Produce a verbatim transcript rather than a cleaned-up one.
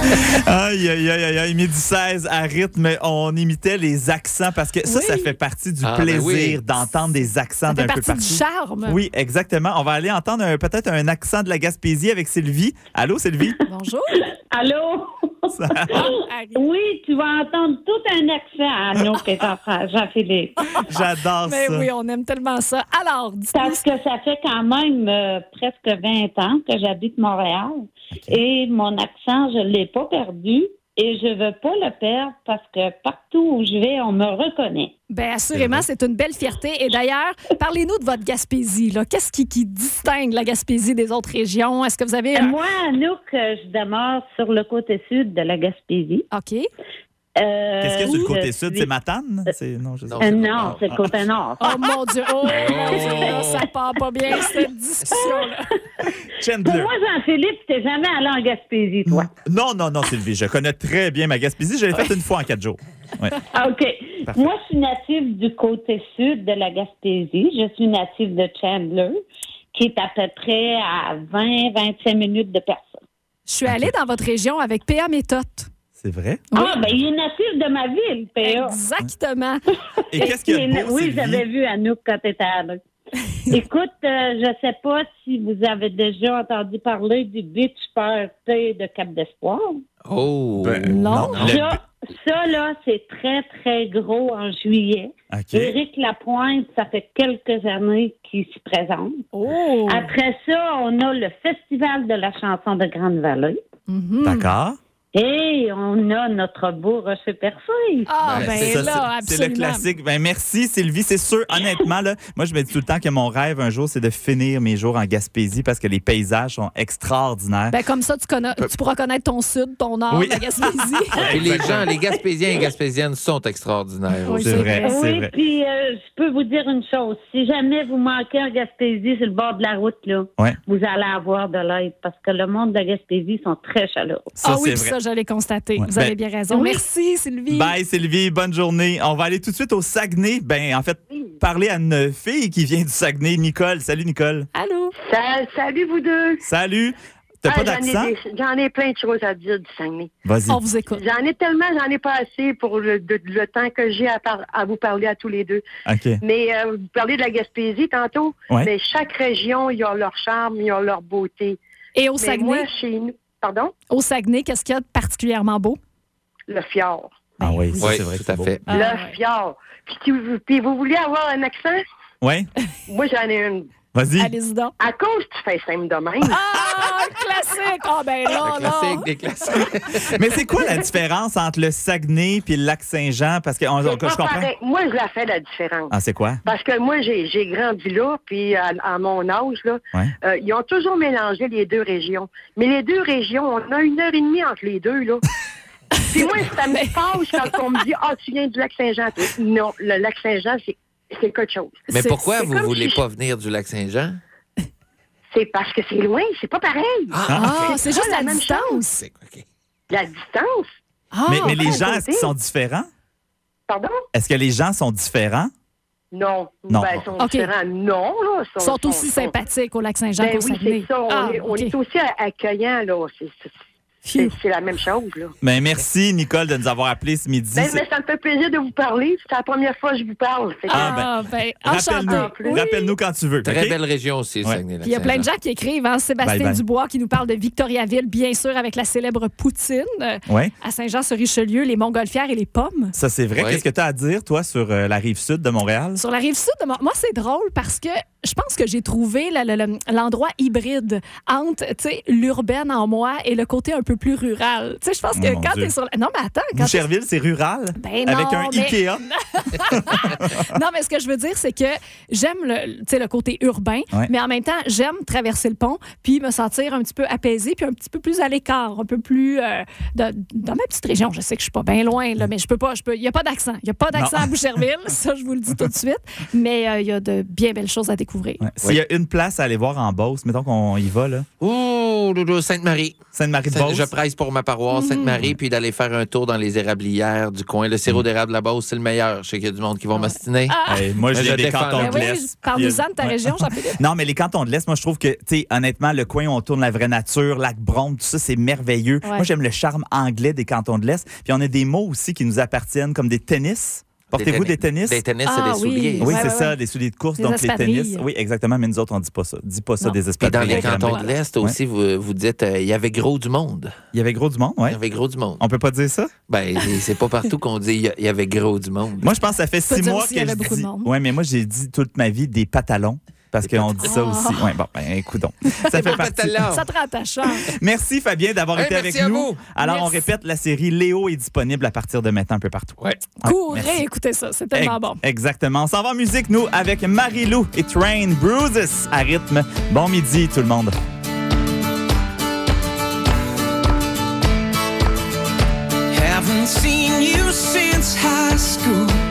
Aïe, aïe, aïe, aïe, midi seize à rythme, on imitait les accents parce que ça, oui. ça fait partie du ah, plaisir ben oui. d'entendre des accents d'un peu partout. Ça fait partie du charme. Oui, exactement. On va aller entendre un, peut-être un accent de la Gaspésie avec Sylvie. Allô, Sylvie? Bonjour. Allô? Oui, tu vas entendre tout un accent à nous, Jean-Philippe. J'adore Mais ça. Oui, on aime tellement ça. Alors, dis-nous. Parce que ça fait quand même euh, presque vingt ans que j'habite Montréal. Okay. Et mon accent, je ne l'ai pas perdu. Et je ne veux pas le perdre parce que partout où je vais, on me reconnaît. Bien, assurément, c'est une belle fierté. Et d'ailleurs, parlez-nous de votre Gaspésie. Là. Qu'est-ce qui, qui distingue la Gaspésie des autres régions? Est-ce que vous avez... Moi, Anouk, je demeure sur le côté sud de la Gaspésie. OK. Euh, Qu'est-ce qu'il y a sur le côté sud? Suis... C'est Matane? C'est... Non, je sais euh, non c'est le côté nord. Oh mon Dieu! Oh mon Dieu! Là, ça part pas bien, cette discussion-là. Pour moi, Jean-Philippe, tu n'es jamais allé en Gaspésie, toi. Non, non, non, Sylvie. Je connais très bien ma Gaspésie. Je l'ai faite une fois en quatre jours. Ouais. OK. Parfait. Moi, je suis native du côté sud de la Gaspésie. Je suis native de Chandler, qui est à peu près à vingt à vingt-cinq minutes de personne. Je suis allée okay. dans votre région avec P A Méthode. C'est vrai? Oui. Ah, bien, il est natif de ma ville, P A. Exactement. Et qu'est-ce qu'il y a de beau, Oui, Sylvie? J'avais vu Anouk quand tu étais là. Écoute, euh, je ne sais pas si vous avez déjà entendu parler du Beach Party de Cap d'Espoir. Oh! Ben, non. non. Ça, ça, là, c'est très, très gros en juillet. Okay. Éric Lapointe, ça fait quelques années qu'il s'y présente. Oh. Après ça, on a le Festival de la chanson de Grande-Vallée. Mm-hmm. D'accord. Et on a notre beau rocher percé. Ah, ben, ben c'est ça, là, c'est, c'est le classique. Ben, merci, Sylvie. C'est sûr, honnêtement, là, moi, je me dis tout le temps que mon rêve, un jour, c'est de finir mes jours en Gaspésie parce que les paysages sont extraordinaires. Ben, comme ça, tu, connais, tu pourras connaître ton sud, ton nord, oui. la Gaspésie. Et les gens, les Gaspésiens et Gaspésiennes sont extraordinaires. Oui, c'est, c'est vrai, vrai. c'est oui, vrai. Puis, euh, je peux vous dire une chose. Si jamais vous manquez en Gaspésie sur le bord de la route, là, ouais. vous allez avoir de l'aide parce que le monde de Gaspésie sont très chaleureux. Ça, ah oui, puis ça, j'allais constater. Ouais. Vous avez bien raison. Oui. Merci, Sylvie. Bye, Sylvie. Bonne journée. On va aller tout de suite au Saguenay. Ben, en fait, parler à une fille qui vient du Saguenay, Nicole. Salut, Nicole. Allô. Ça, salut, vous deux. Salut. T'as ah, pas d'accent? J'en ai, des, j'en ai plein de choses à dire du Saguenay. Vas-y. On vous écoute. J'en ai tellement, j'en ai pas assez pour le, de, le temps que j'ai à, par, à vous parler à tous les deux. OK. Mais euh, vous parlez de la Gaspésie tantôt. Ouais. Mais chaque région, ils ont leur charme, ils ont leur beauté. Et au mais Saguenay? Moi, chez nous... Pardon? Au Saguenay, qu'est-ce qu'il y a de particulièrement beau? Le fjord. Ah oui, ça, oui, c'est vrai. Tout à fait. Ah, le fjord. Puis, puis vous voulez avoir un accent? Oui. Moi, j'en ai une. Vas-y. Allez-y donc. À cause tu fais simple de même. Ah, classique! Ah, oh, ben là, le classique, des classiques. Mais c'est quoi la différence entre le Saguenay et le Lac-Saint-Jean? Parce que, on, c'est on, pas je comprends. pareil. Moi, je la fais, la différence. Ah, c'est quoi? Parce que moi, j'ai, j'ai grandi là, puis à, à mon âge, là, ouais. euh, ils ont toujours mélangé les deux régions. Mais les deux régions, on a une heure et demie entre les deux, là. Puis moi, ça me fâche quand on me dit « Ah, tu viens du Lac-Saint-Jean. » Non, le Lac-Saint-Jean, c'est, c'est quelque chose. Mais c'est, pourquoi c'est vous ne voulez si pas venir du Lac-Saint-Jean? C'est parce que c'est loin, c'est pas pareil. Ah, ah c'est, c'est juste la, la distance. C'est, okay. La distance. Ah, mais, mais les okay. gens, est-ce qu'ils sont différents? Pardon? Est-ce que les gens sont différents? Non. Non. Ben, ils sont okay. différents. Non, là. Ils sont, sont aussi sont, sympathiques au Lac-Saint-Jean ben qu'au oui, Saguenay. c'est ça. On, ah, est, on okay. est aussi accueillants, là. C'est, c'est, c'est, c'est la même chose, là. Ben, merci, Nicole, de nous avoir appelés ce midi. Ben, mais ça me fait plaisir de vous parler. C'est la première fois que je vous parle. Fait que... Ah, ben, ben rappelle-nous, oui. rappelle-nous quand tu veux. Très okay? belle région aussi, le ouais. Saguenay. Il y a plein de gens qui écrivent. Hein? Sébastien bye bye. Dubois qui nous parle de Victoriaville, bien sûr, avec la célèbre poutine. Ouais. À Saint-Jean-sur-Richelieu, les montgolfières et les pommes. Ça, c'est vrai. Ouais. Qu'est-ce que tu as à dire, toi, sur euh, la rive sud de Montréal? Sur la rive sud de Montréal, moi, c'est drôle parce que je pense que j'ai trouvé la, la, la, l'endroit hybride entre l'urbaine en moi et le côté un peu plus rural. Tu sais, je pense que oh quand tu es sur... La... Non, mais attends. Quand Boucherville, c'est rural? Ben non, avec un mais... Ikea? Non, mais ce que je veux dire, c'est que j'aime le, le côté urbain, ouais. mais en même temps, j'aime traverser le pont puis me sentir un petit peu apaisée puis un petit peu plus à l'écart, un peu plus... Euh, de, dans ma petite région, je sais que je suis pas bien loin, là, mais je peux pas... Il n'y a pas d'accent. Il n'y a pas d'accent non. à Boucherville, ça, je vous le dis tout de suite. Mais il euh, y a de bien belles choses à découvrir. découvrir. Ouais. S'il y a une place à aller voir en Beauce, mettons qu'on y va, là. Ouh, Doudou, Sainte-Marie. Sainte-Marie de Sainte- Beauce. Je presse pour ma paroisse, Mm. Sainte-Marie, puis d'aller faire un tour dans les érablières du coin. Le sirop d'érable de la Beauce, c'est le meilleur. Je sais qu'il y a du monde qui vont m'ostiner. Ah. Hey, moi, je Mais viens je des défends cantons la- de Ben l'Est. oui, parle-nous-en de ta Ouais. région, Jean-Philippe. Non, mais les cantons de l'Est, moi, je trouve que, tu sais, honnêtement, le coin où on tourne la vraie nature, lac Brome, tout ça, c'est merveilleux. Ouais. Moi, j'aime le charme anglais des cantons de l'Est. Puis on a des mots aussi qui nous appartiennent, comme des tennis. Portez-vous des tennis? Des tennis, Ah, c'est des oui. souliers. Oui, Ouais, c'est ouais, ça, ouais. des souliers de course, Des donc les espadrilles. tennis. Oui, exactement, mais nous autres, on dit pas ça. Dis pas ça Non. des Puis espadrilles. dans les Grammy. cantons de l'Est aussi, vous, vous dites, euh, il y avait gros du monde. Il y avait gros du monde, Il oui. y avait gros du monde. On peut pas dire ça? Ben, c'est pas partout qu'on dit il y a- il y avait gros du monde. Moi, je pense que ça fait peux six dire mois aussi, que il y avait je beaucoup de dis. monde. Oui, mais moi, j'ai dit toute ma vie des pantalons. Parce Des qu'on dit ça pantalons. aussi. Oui, bon, ben, écoute donc. Ça fait Des partie. pantalons. Ça te rend attachant. Merci, Fabien, d'avoir Hey, été merci avec à nous. vous. Alors, on Merci. répète, la série Léo est disponible à partir de maintenant un peu partout. Ouais. Ouais, Courez, merci. écoutez ça. C'est tellement bon. Exactement. On s'en va en musique, nous, avec Marie-Lou et Train Bruises à rythme. Bon midi, tout le monde. Haven't seen you since high school.